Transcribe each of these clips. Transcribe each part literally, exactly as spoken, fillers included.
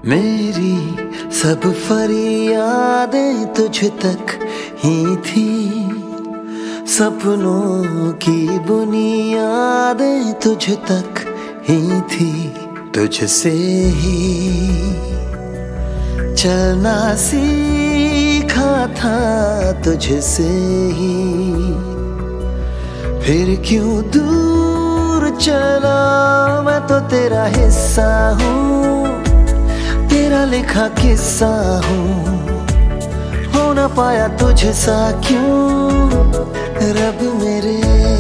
मेरी सब फरियादें तुझ तक ही थी, सपनों की बुनियादें तुझ तक ही थी। तुझसे ही चलना सीखा था, तुझसे ही फिर क्यों दूर चला। मैं तो तेरा हिस्सा हूँ, तेरा लिखा किस्सा हूँ। हो ना पाया तुझसा क्यों रब मेरे।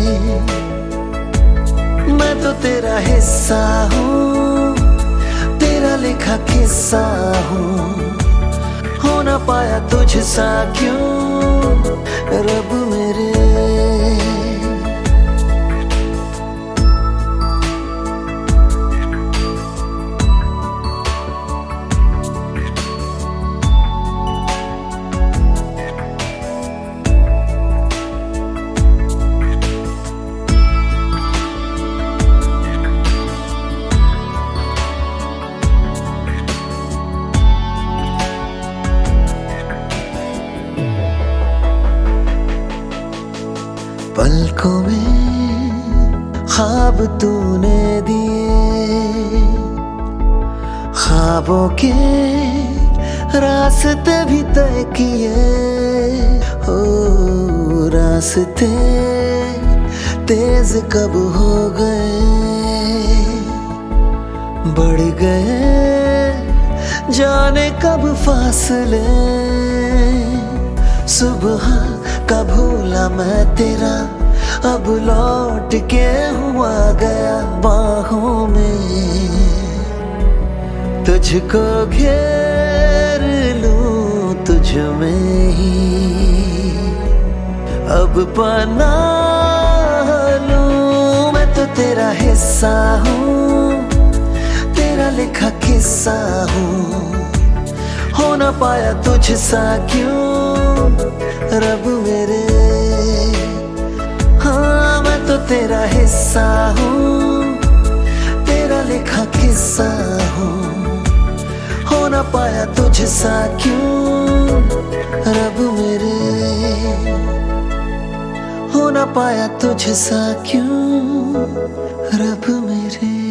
मैं तो तेरा हिस्सा हूँ, तेरा लिखा किस्सा हूँ। हो ना पाया तुझसा क्यों रब मेरे। पलकों में ख्वाब तूने दिए, ख्वाबों के रास्ते भी तय किए। ओ रास्ते तेज कब हो गए, बढ़ गए जाने कब फासले। सुबह का भूला मैं तेरा, अब लौट के हुआ गया बाहों में। तुझको घेर लूं तुझ में ही, अब पनाह लूं। मैं तो तेरा हिस्सा हूँ, तेरा लिखा किस्सा हूँ। हो ना पाया तुझसा क्यों रब मेरे। हाँ मैं तो तेरा हिस्सा हूँ, तेरा लिखा किस्सा हूँ। हो ना पाया तुझसा क्यों रब मेरे। हो ना पाया तुझसा क्यों रब मेरे।